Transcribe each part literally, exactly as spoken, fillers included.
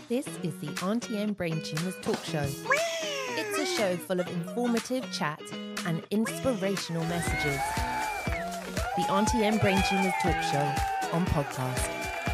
This is the Auntie Em Brain Tumors Talk Show. It's a show full of informative chat and inspirational messages. The Auntie Em Brain Tumors Talk Show on podcast.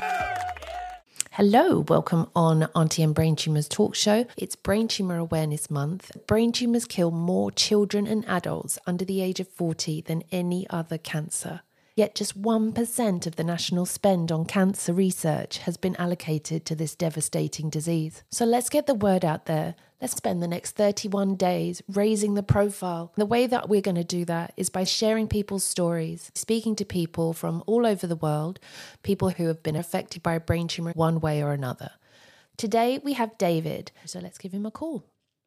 Hello, welcome on Auntie Em Brain Tumors Talk Show. It's Brain Tumor Awareness Month. Brain tumors kill more children and adults under the age of forty than any other cancer. Yet just one percent of the national spend on cancer research has been allocated to this devastating disease. So let's get the word out there. Let's spend the next thirty-one days raising the profile. The way that we're going to do that is by sharing people's stories, speaking to people from all over the world, people who have been affected by a brain tumor one way or another. Today we have David, so let's give him a call.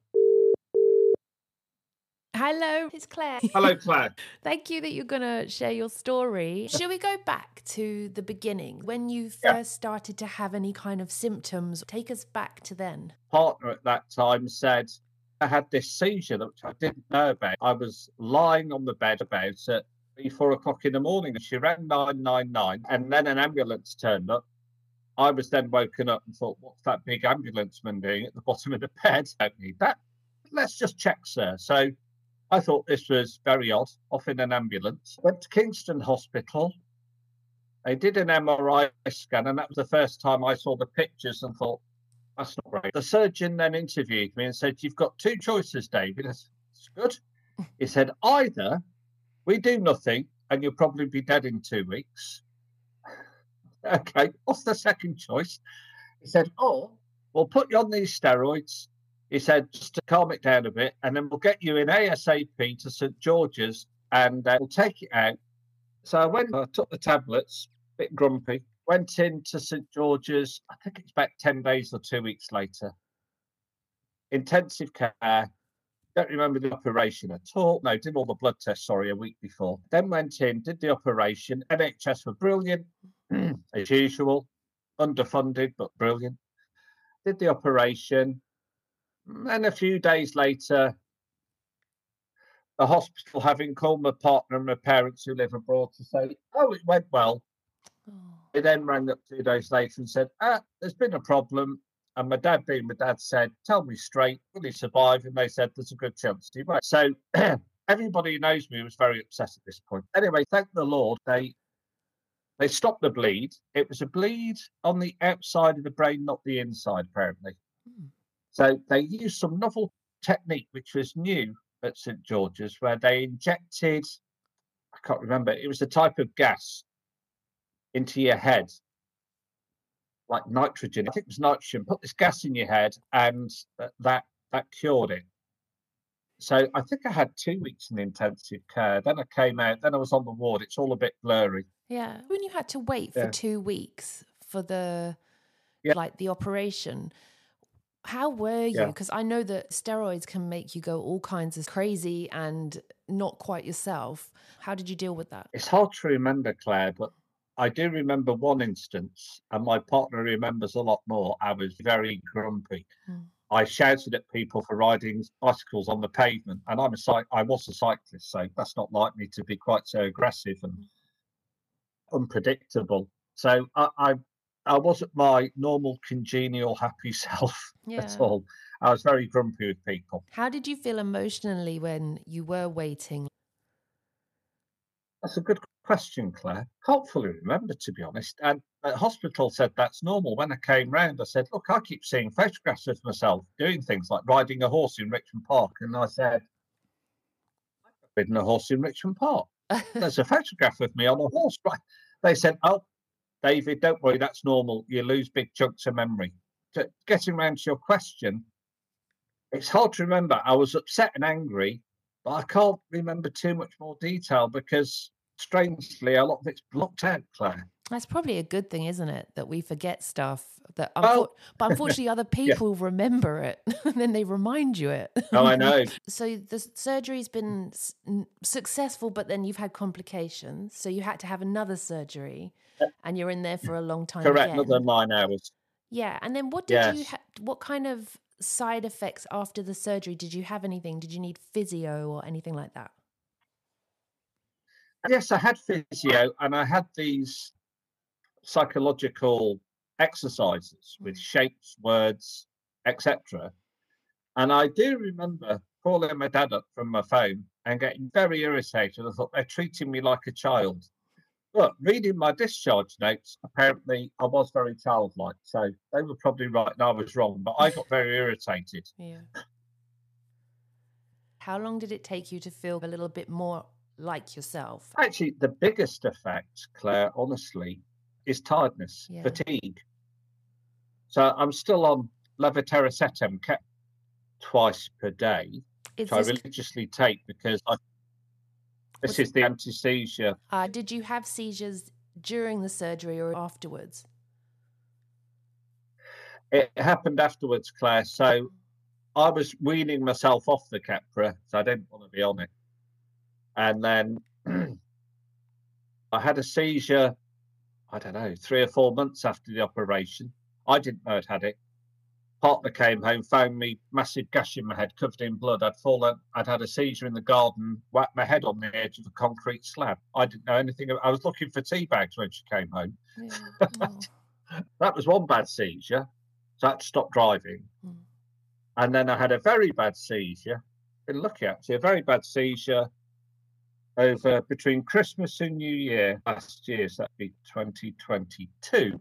Hello, it's Claire. Hello, Claire. Thank you that you're going to share your story. Shall we go back to the beginning, when you first Yeah. started to have any kind of symptoms? Take us back to then. Partner at that time said I had this seizure that which I didn't know about. I was lying on the bed about at three, four o'clock in the morning. She rang nine nine nine, and then an ambulance turned up. I was then woken up and thought, what's that big ambulance man doing at the bottom of the bed? I don't need that. Let's just check, sir. So I thought this was very odd, off in an ambulance. Went to Kingston Hospital. They did an M R I scan, and that was the first time I saw the pictures and thought, that's not great. The surgeon then interviewed me and said, you've got two choices, David. That's good. He said, either we do nothing and you'll probably be dead in two weeks. Okay, what's the second choice? He said, or we'll put you on these steroids. He said, just to calm it down a bit, and then we'll get you in ASAP to St George's and uh, we'll take it out. So I went, I took the tablets, a bit grumpy, went into St George's, I think it's about ten days or two weeks later. Intensive care, don't remember the operation at all. No, did all the blood tests, sorry, a week before. Then went in, did the operation. N H S were brilliant, as usual, underfunded, but brilliant. Did the operation. And a few days later, the hospital, having called my partner and my parents who live abroad to say, oh, it went well. Oh. They then rang up two days later and said, ah, there's been a problem. And my dad, being my dad, said, tell me straight, will he survive? And they said, there's a good chance he might. So everybody who knows me was very upset at this point. Anyway, thank the Lord, they they stopped the bleed. It was a bleed on the outside of the brain, not the inside, apparently. Hmm. So they used some novel technique, which was new at St George's, where they injected, I can't remember, it was a type of gas into your head, like nitrogen. I think it was nitrogen. Put this gas in your head, and that that cured it. So I think I had two weeks in intensive care. Then I came out. Then I was on the ward. It's all a bit blurry. Yeah. When you had to wait for Yeah. two weeks for the, Yeah. like the operation, how were you? Yeah. Because I know that steroids can make you go all kinds of crazy and not quite yourself. How did you deal with that? It's hard to remember, Claire, but I do remember one instance, and my partner remembers a lot more. I was very grumpy. Hmm. I shouted at people for riding bicycles on the pavement, and I'm a cy- I was a cyclist, so that's not like me to be quite so aggressive and unpredictable. So I, I, I wasn't my normal, congenial, happy self Yeah. at all. I was very grumpy with people. How did you feel emotionally when you were waiting? That's a good question, Claire. Can't fully remember, to be honest. And the hospital said that's normal. When I came round, I said, look, I keep seeing photographs of myself doing things like riding a horse in Richmond Park. And I said, I've ridden a horse in Richmond Park. There's a photograph of me on a horse. Right? They said, oh, David, don't worry, that's normal. You lose big chunks of memory. So getting around to your question, it's hard to remember. I was upset and angry, but I can't remember too much more detail because, strangely, a lot of it's blocked out, Claire. That's probably a good thing, isn't it? That we forget stuff. That, Well- unfor- but unfortunately, other people remember it, and then they remind you it. Oh, I know. So the surgery's been s- n- successful, but then you've had complications. So you had to have another surgery, and you're in there for a long time Correct, again. another nine hours. Yeah, and then what did you? Yes. Ha- what kind of side effects after the surgery? Did you have anything? Did you need physio or anything like that? Yes, I had physio and I had these psychological exercises with shapes, words, et cetera. And I do remember calling my dad up from my phone and getting very irritated. I thought they're treating me like a child. But reading my discharge notes, apparently I was very childlike. So they were probably right and I was wrong, but I got very irritated. Yeah. How long did it take you to feel a little bit more like yourself? Actually, the biggest effect, Claire, honestly, is tiredness, Yeah. fatigue. So I'm still on levetiracetam, kept twice per day, Is which I this, religiously take because I, this Was- is the anti-seizure. uh, did you have seizures during the surgery or afterwards? It happened afterwards, Claire. So I was weaning myself off the Keppra, so I didn't want to be on it. And then I had a seizure, I don't know, three or four months after the operation. I didn't know I'd had it. Partner came home, found me massive gash in my head, covered in blood. I'd fallen, I'd had a seizure in the garden, whacked my head on the edge of a concrete slab. I didn't know anything. I was looking for tea bags when she came home. Yeah. Oh. That was one bad seizure. So I had to stop driving. Mm. And then I had a very bad seizure. Been lucky actually, a very bad seizure over between Christmas and New Year last year. So that'd be twenty twenty-two.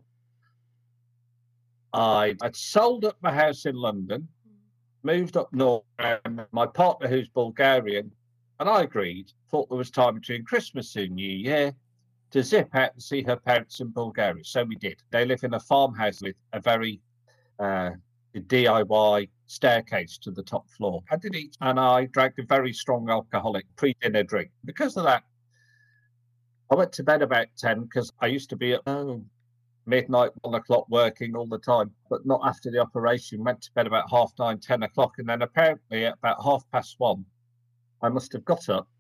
I I'd sold up my house in London, moved up north, and my partner, who's Bulgarian, and I agreed, thought there was time between Christmas and New Year to zip out and see her parents in Bulgaria. So we did. They live in a farmhouse with a very uh, D I Y staircase to the top floor. I did eat, and I drank a very strong alcoholic pre-dinner drink. Because of that, I went to bed about ten because I used to be at oh, midnight, one o'clock working all the time, but not after the operation. Went to bed about half nine, ten o'clock, and then apparently at about half past one, I must have got up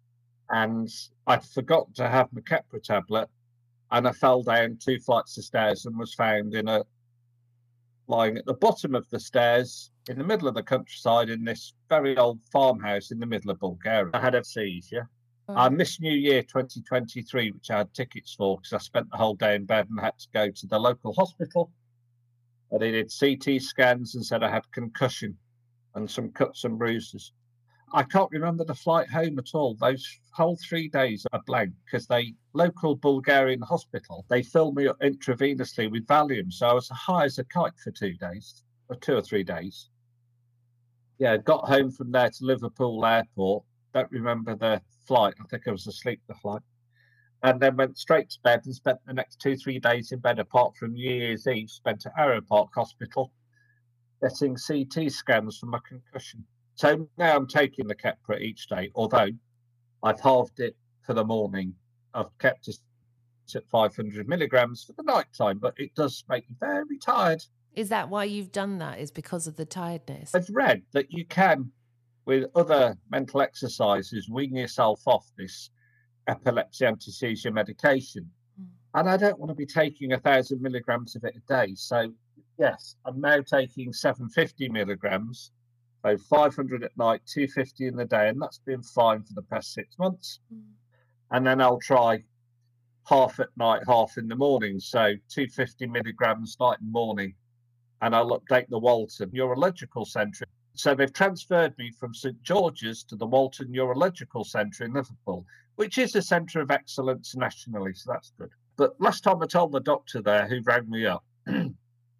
and I'd forgotten to have my Keppra tablet, and I fell down two flights of stairs and was found in a lying at the bottom of the stairs in the middle of the countryside in this very old farmhouse in the middle of Bulgaria. I had a seizure. Oh. I missed New Year twenty twenty-three, which I had tickets for because I spent the whole day in bed and had to go to the local hospital. And they did C T scans and said I had concussion and some cuts and bruises. I can't remember the flight home at all. Those whole three days are blank because they local Bulgarian hospital, they filled me up intravenously with Valium. So I was high as a kite for two days, or two or three days. Yeah, got home from there to Liverpool Airport. Don't remember the flight. I think I was asleep the flight. And then went straight to bed and spent the next two, three days in bed, apart from New Year's Eve, spent at Arrow Park Hospital getting C T scans for my concussion. So now I'm taking the Keppra each day, although I've halved it for the morning. I've kept it at five hundred milligrams for the night time, but it does make me very tired. Is that why you've done that? Is because of the tiredness? I've read that you can, with other mental exercises, wean yourself off this epilepsy anti-seizure medication. Mm. And I don't want to be taking a thousand milligrams of it a day. So yes, I'm now taking seven hundred fifty milligrams. So five hundred at night, two hundred fifty in the day, and that's been fine for the past six months. Mm. And then I'll try half at night, half in the morning. So two hundred fifty milligrams night and morning. And I'll update the Walton Neurological Centre. So they've transferred me from St George's to the Walton Neurological Centre in Liverpool, which is a centre of excellence nationally. So that's good. But last time I told the doctor there who rang me up that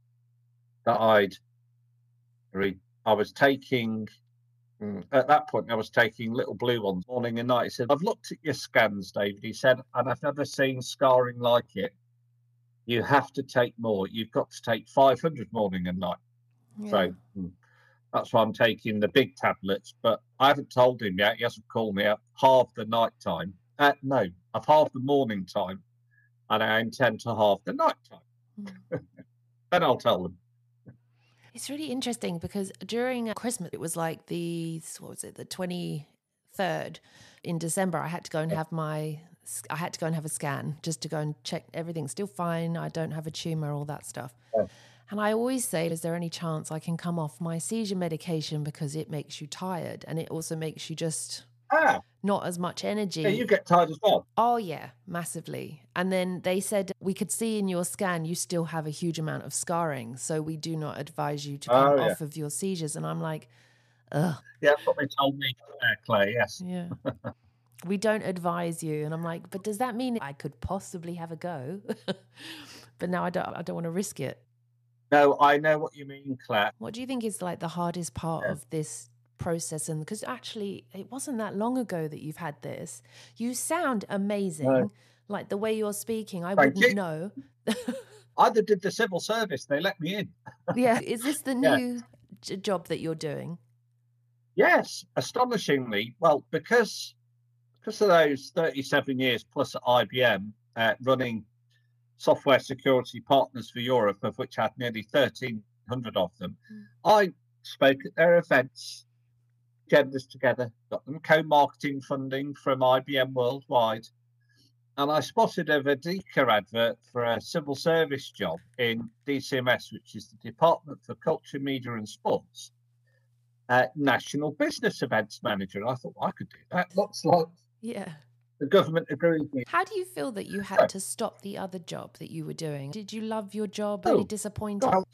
I'd I was taking, at that point, I was taking little blue ones morning and night. He said, I've looked at your scans, David. He said, and I've never seen scarring like it. You have to take more. You've got to take five hundred morning and night. Yeah. So that's why I'm taking the big tablets. But I haven't told him yet. He hasn't called me up. Halve the night time. Uh, no, I've halved the morning time. And I intend to halve the night time. Mm. Then I'll tell them. It's really interesting because during Christmas, it was like the, what was it, the twenty-third in December, I had to go and have my, I had to go and have a scan just to go and check everything's still fine. I don't have a tumor, all that stuff. Yeah. And I always say, is there any chance I can come off my seizure medication because it makes you tired and it also makes you just ah. not as much energy. Yeah, you get tired as well. Oh, yeah, massively. And then they said, we could see in your scan you still have a huge amount of scarring, so we do not advise you to come Oh, yeah. off of your seizures. And I'm like, ugh. Yeah, that's what they told me, uh, Claire, yes. Yeah. We don't advise you. And I'm like, but does that mean I could possibly have a go? But now I don't, I don't want to risk it. No, I know what you mean, Claire. What do you think is like the hardest part Yeah. of this process? And because actually it wasn't that long ago that you've had this. You sound amazing. No. Like the way you're speaking, I Thank wouldn't you. know. I did the civil service. They let me in. Yeah. Is this the Yeah. new j- job that you're doing? Yes, astonishingly. Well, because because of those thirty-seven years plus at I B M uh, running software security partners for Europe, of which I had nearly thirteen hundred of them, Mm. I spoke at their events, agendas together, got them co-marketing funding from I B M worldwide, and I spotted a Vedika advert for a civil service job in D C M S, which is the Department for Culture, Media and Sports, uh, National Business Events Manager. And I thought, well, I could do that. Looks like Yeah. the government agreed with me. How do you feel that you had to stop the other job that you were doing? Did you love your job? Were Oh, you disappointed? God,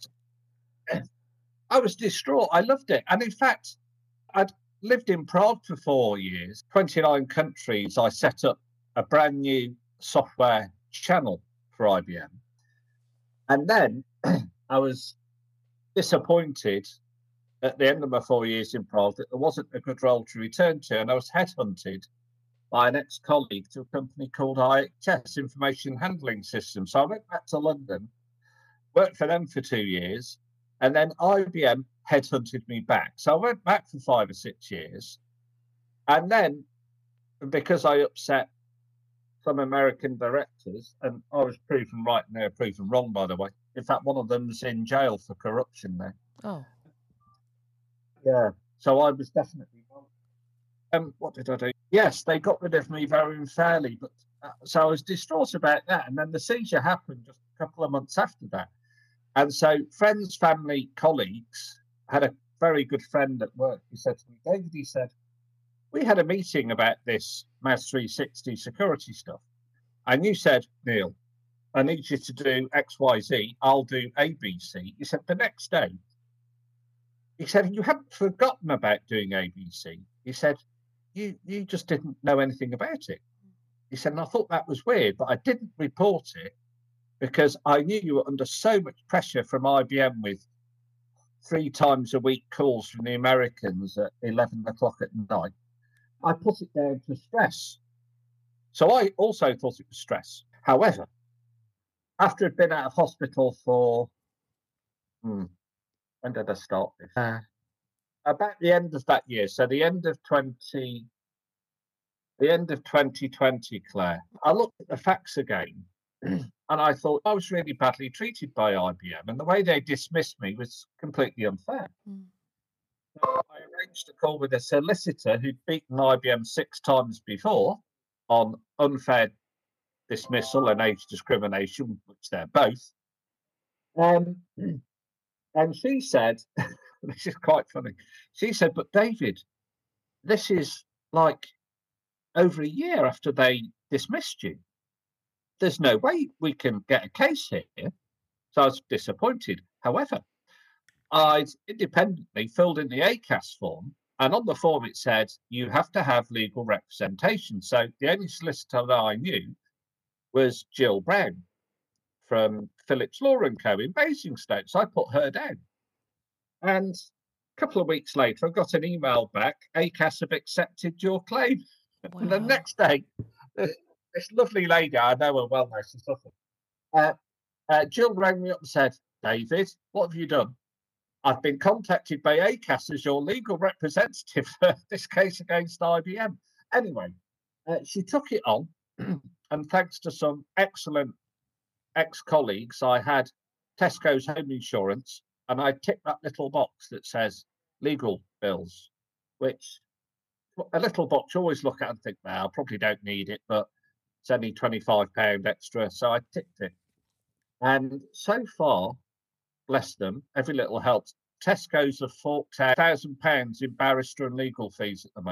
I was distraught. I loved it. And in fact, I'd lived in Prague for four years, twenty-nine countries. I set up a brand new software channel for I B M. And then I was disappointed at the end of my four years in Prague that there wasn't a good role to return to. And I was headhunted by an ex-colleague to a company called I H S, Information Handling Systems. So I went back to London, worked for them for two years, and then I B M headhunted me back. So I went back for five or six years. And then, because I upset some American directors, and I was proven right and they were proven wrong, by the way. In fact, one of them's in jail for corruption there. Oh. Yeah. So I was definitely wrong. Um, what did I do? Yes, they got rid of me very unfairly, but uh, so I was distraught about that. And then the seizure happened just a couple of months after that. And so friends, family, colleagues, had a very good friend at work who said to me, David, he said, we had a meeting about this M A S three sixty security stuff. And you said, Neil, I need you to do X, Y, Z. I'll do A, B, C. He said, the next day, he said, you hadn't forgotten about doing A, B, C. He said, you, you just didn't know anything about it. He said, and I thought that was weird, but I didn't report it because I knew you were under so much pressure from I B M with three times a week calls from the Americans at eleven o'clock at night. I put it down to stress. So I also thought it was stress. However, after I'd been out of hospital for, hmm, when did I start this? Uh, about the end of that year. So the end of twenty, the end of twenty twenty, Claire, I looked at the facts again and I thought I was really badly treated by I B M and the way they dismissed me was completely unfair. Mm. So I arranged a call with a solicitor who'd beaten I B M six times before on unfair dismissal and age discrimination, which they're both. Um, and she said, this is quite funny. She said, but David, this is like over a year after they dismissed you. There's no way we can get a case here. So I was disappointed. However, I'd independently filled in the A C A S form, and on the form it said you have to have legal representation. So the only solicitor that I knew was Jill Brown from Phillips Law and Co in Basingstoke. So I put her down. And a couple of weeks later, I got an email back, A C A S have accepted your claim. Wow. And the next day, this lovely lady, I know her well now, she's Suffolk, uh, uh, Jill rang me up and said, David, what have you done? I've been contacted by A C A S as your legal representative for this case against I B M. Anyway, uh, she took it on, and thanks to some excellent ex-colleagues, I had Tesco's home insurance, and I ticked that little box that says legal bills, which a little box you always look at and think, well, I probably don't need it, but it's only twenty-five pounds extra. So I ticked it. And so far, bless them, every little helps. Tesco's have forked out one thousand pounds in barrister and legal fees at the moment.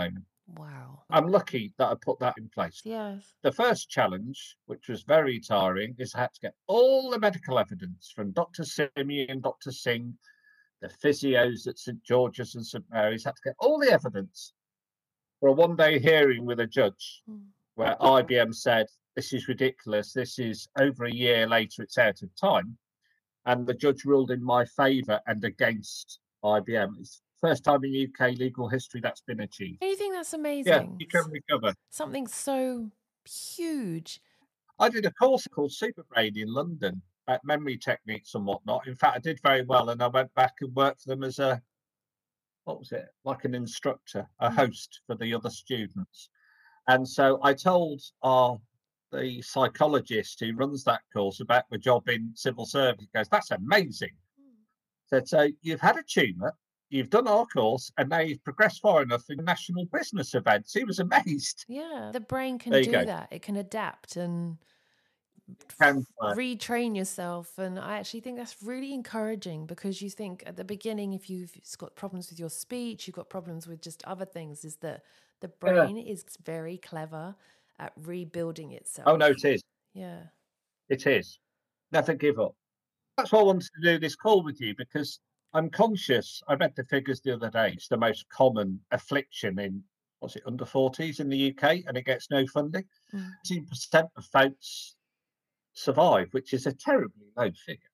Wow. I'm lucky that I put that in place. Yes. The first challenge, which was very tiring, is I had to get all the medical evidence from Doctor Simi and Doctor Singh, the physios at St George's and St Mary's, had to get all the evidence for a one-day hearing with a judge Mm. where I B M said, this is ridiculous, this is over a year later, it's out of time. And the judge ruled in my favour and against I B M. It's the first time in U K legal history that's been achieved. Do you think that's Yeah, amazing? you can recover. Something so huge. I did a course called Superbrain in London about memory techniques and whatnot. In fact, I did very well, and I went back and worked for them as a, what was it, like an instructor, a Mm. host for the other students. And so I told our the psychologist who runs that course about my job in civil service. He goes, that's amazing. Said, so you've had a tumour, you've done our course, and now you've progressed far enough in national business events. He was amazed. Yeah, the brain can There you do go. that. It can adapt and Can f- work. retrain yourself. And I actually think that's really encouraging, because you think at the beginning, if you've got problems with your speech, you've got problems with just other things, is that the Yeah. brain is very clever at rebuilding itself. Oh, no, it is. Yeah. It is. Never give up. That's why I wanted to do this call with you, because I'm conscious. I read the figures the other day. It's the most common affliction in, what's it, under forties in the U K, and it gets no funding. Mm. eighteen percent of folks survive, which is a terribly low figure.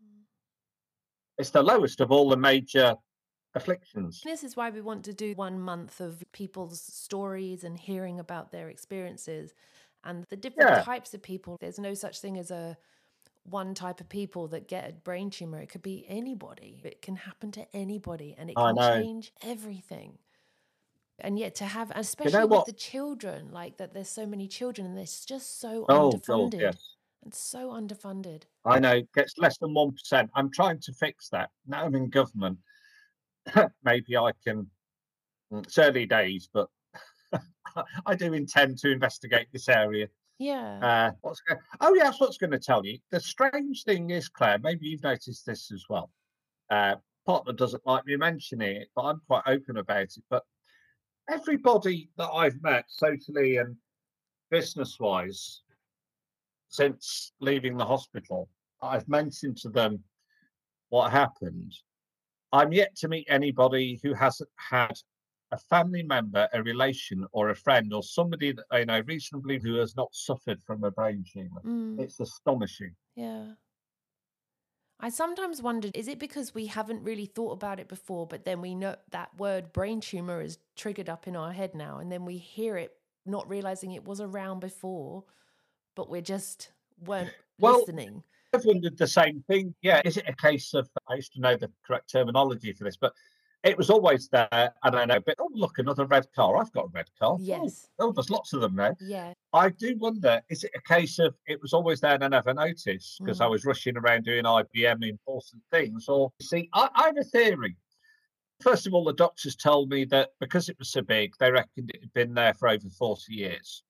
It's the lowest of all the major afflictions. This is why we want to do one month of people's stories and hearing about their experiences and the different Yeah. types of people. There's no such thing as a one type of people that get a brain tumor. It could be anybody. It can happen to anybody, and it I can know. change everything. And yet to have, You especially know with what? the children, like that there's so many children and it's just so Oh, God, underfunded. yes. And so underfunded. I know. Gets less than one percent. I'm trying to fix that. Now I'm in government. Maybe I can. It's early days, but I do intend to investigate this area. Yeah. Uh, what's go- oh, yes, what's going to tell you? The strange thing is, Claire, maybe you've noticed this as well. Uh, partner doesn't like me mentioning it, but I'm quite open about it. But everybody that I've met socially and business wise since leaving the hospital, I've mentioned to them what happened. I'm yet to meet anybody who hasn't had a family member, a relation, or a friend, or somebody that I know reasonably who has not suffered from a brain tumour. Mm. It's astonishing. Yeah. I sometimes wondered, is it because we haven't really thought about it before, but then we know that word brain tumor is triggered up in our head now, and then we hear it, not realizing it was around before, but we just weren't Well, listening. I've wondered the same thing. Yeah, is it a case of, I used to know the correct terminology for this, but it was always there. I don't know, but oh, look, another red car. I've got a red car. Yes. Oh, oh, there's lots of them now. Yeah. I do wonder, is it a case of it was always there and I never noticed because I Mm. was rushing around doing I B M important things? Or, see, I, I have a theory. First of all, the doctors told me that because it was so big, they reckoned it had been there for over forty years.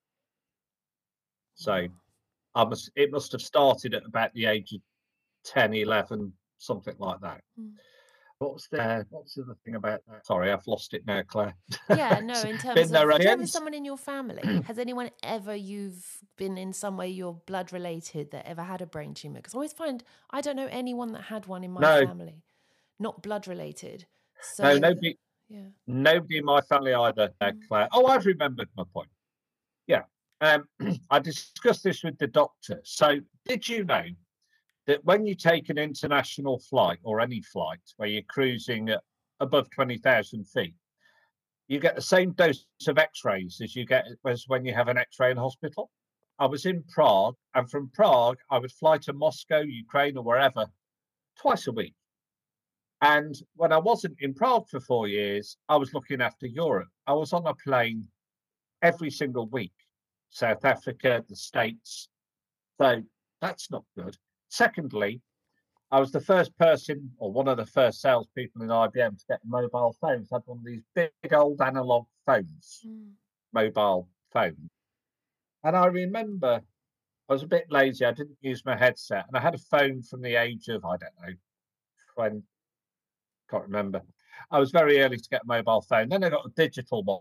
So I must, it must have started at about the age of ten, eleven, something like that. Mm. What was the, what's the other thing about that? Sorry, I've lost it now, Claire. Yeah, no, in terms Been of, there do at you the have end. someone in your family? Has anyone ever, you've been in some way you're blood related, that ever had a brain tumor? Because I always find, I don't know anyone that had one in my No. family, not blood related. So, No, nobody, yeah. nobody in my family either, uh, Mm. Claire. Oh, I've remembered my point. Yeah. Um, I discussed this with the doctor. So, did you know that when you take an international flight or any flight where you're cruising at above twenty thousand feet, you get the same dose of x-rays as you get as when you have an x-ray in hospital? I was in Prague, and from Prague, I would fly to Moscow, Ukraine, or wherever twice a week. And when I wasn't in Prague for four years, I was looking after Europe. I was on a plane every single week, South Africa, the States. So that's not good. Secondly, I was the first person, or one of the first salespeople in I B M to get mobile phones. I had one of these big old analog phones, Mm. mobile phone. And I remember I was a bit lazy. I didn't use my headset. And I had a phone from the age of, I don't know, twenty, can't remember. I was very early to get a mobile phone. Then I got a digital one.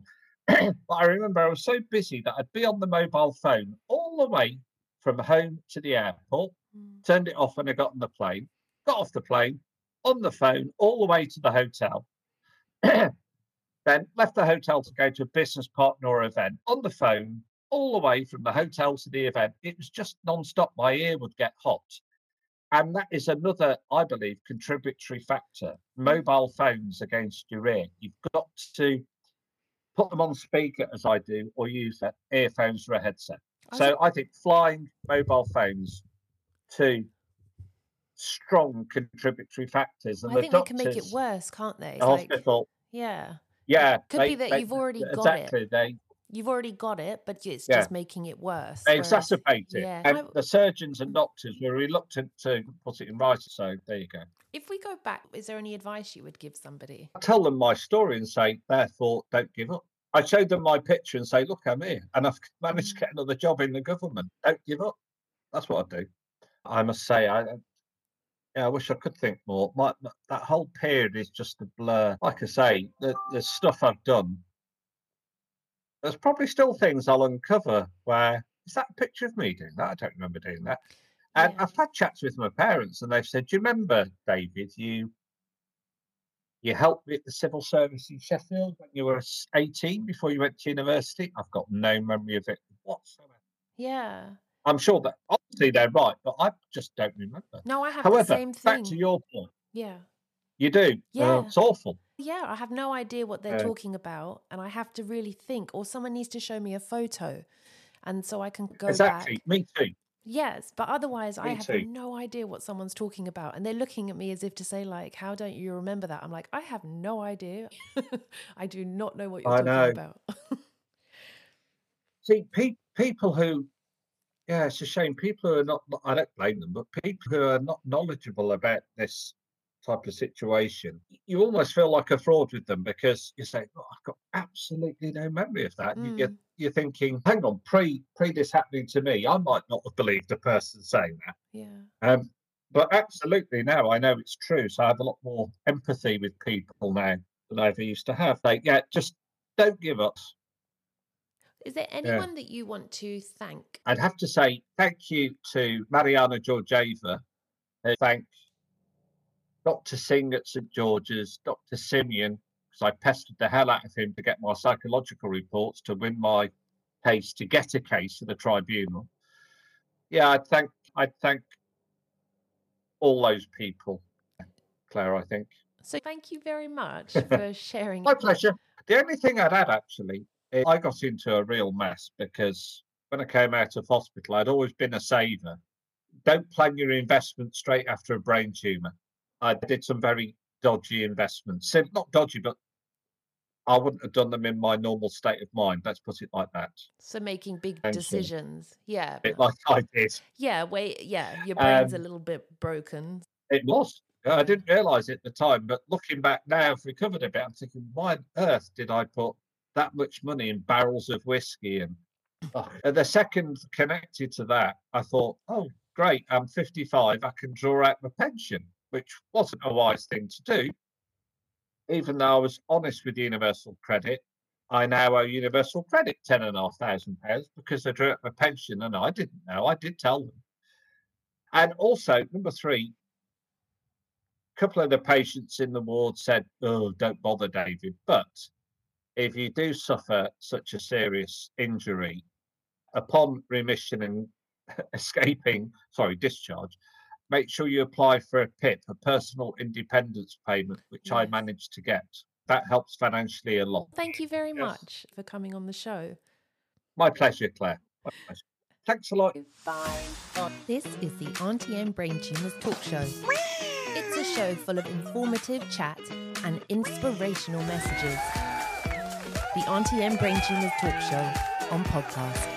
But I remember I was so busy that I'd be on the mobile phone all the way from home to the airport, Mm. turned it off when I got on the plane, got off the plane, on the phone, all the way to the hotel. Then left the hotel to go to a business partner or event, on the phone, all the way from the hotel to the event. It was just non-stop. My ear would get hot. And that is another, I believe, contributory factor. Mobile phones against your ear. You've got to put them on speaker, as I do, or use that earphones or a headset. I So think- I think flying, mobile phones, two strong contributory factors. And I the think they doctors, can make it worse, can't they? the It's like, hospital, yeah. yeah. Could they- be that they- you've already got exactly, it. They, You've already got it, but it's Yeah. just making it worse. they whereas- exacerbate it. yeah. And I- the surgeons and doctors were reluctant to put it in writing. So there you go. If we go back, is there any advice you would give somebody? I tell them my story and say, therefore, don't give up. I showed them my picture and say, look, I'm here. And I've managed to get another job in the government. Don't give up. That's what I do. I must say, I yeah, I wish I could think more. My, my- that whole period is just a blur. Like I say, the, the stuff I've done, there's probably still things I'll uncover where, is that a picture of me doing that? I don't remember doing that. And Yeah. I've had chats with my parents and they've said, do you remember, David, you you helped me at the civil service in Sheffield when you were s- eighteen before you went to university? I've got no memory of it whatsoever. Yeah. I'm sure that obviously they're right, but I just don't remember. No, I have However, the same back thing. to your point, Yeah. you do. Uh, Yeah. it's awful. Yeah, I have no idea what they're Yeah. talking about, and I have to really think, or someone needs to show me a photo, and so I can go Exactly. back. Me too. Yes, but otherwise, I Me have too. no idea what someone's talking about, and they're looking at me as if to say, like, "How don't you remember that?" I'm like, I have no idea. I do not know what you're I talking know. about. See, pe- people who, yeah, it's a shame. People who are not, I don't blame them, but people who are not knowledgeable about this type of situation, you almost feel like a fraud with them because you say, oh, I've got absolutely no memory of that. And you, Mm. you're thinking, hang on, pre pre this happening to me, I might not have believed the person saying that. Yeah. Um, but absolutely now I know it's true. So I have a lot more empathy with people now than I ever used to have. Like, yeah, just don't give up. Is there anyone that you want to thank? I'd have to say thank you to Mariana Georgieva. Uh, Thank Doctor Singh at St George's, Doctor Simeon, because I pestered the hell out of him to get my psychological reports to win my case, to get a case to the tribunal. Yeah, I'd thank I'd thank all those people, Claire, I think. So thank you very much for sharing. My pleasure. The only thing I'd add, actually, is I got into a real mess because when I came out of hospital, I'd always been a saver. Don't plan your investment straight after a brain tumour. I did some very dodgy investments. Sim- Not dodgy, but I wouldn't have done them in my normal state of mind. Let's put it like that. So making big Thank you. decisions. Yeah. A bit like I did. Yeah, wait, yeah, your brain's a Um, little bit broken. It was. I didn't realise it at the time, but looking back now, I've recovered a bit. I'm thinking, why on earth did I put that much money in barrels of whiskey? And oh, and the second connected to that, I thought, oh, great, I'm fifty-five, I can draw out my pension, which wasn't a wise thing to do. Even though I was honest with Universal Credit, I now owe Universal Credit ten and a half thousand pounds because I drew out my pension, and I didn't know. I did tell them. And also, number three, a couple of the patients in the ward said, oh, don't bother, David. But if you do suffer such a serious injury, upon remission and escaping, sorry, discharge, make sure you apply for a P I P, a personal independence payment, which I Yes. managed to get. That helps financially a lot. Thank you very Yes. much for coming on the show. My pleasure, Claire. My pleasure. Thanks a lot. Bye. This is the Auntie Em Brain Tumors Talk Show. It's a show full of informative chat and inspirational messages. The Auntie Em Brain Tumors Talk Show on podcast.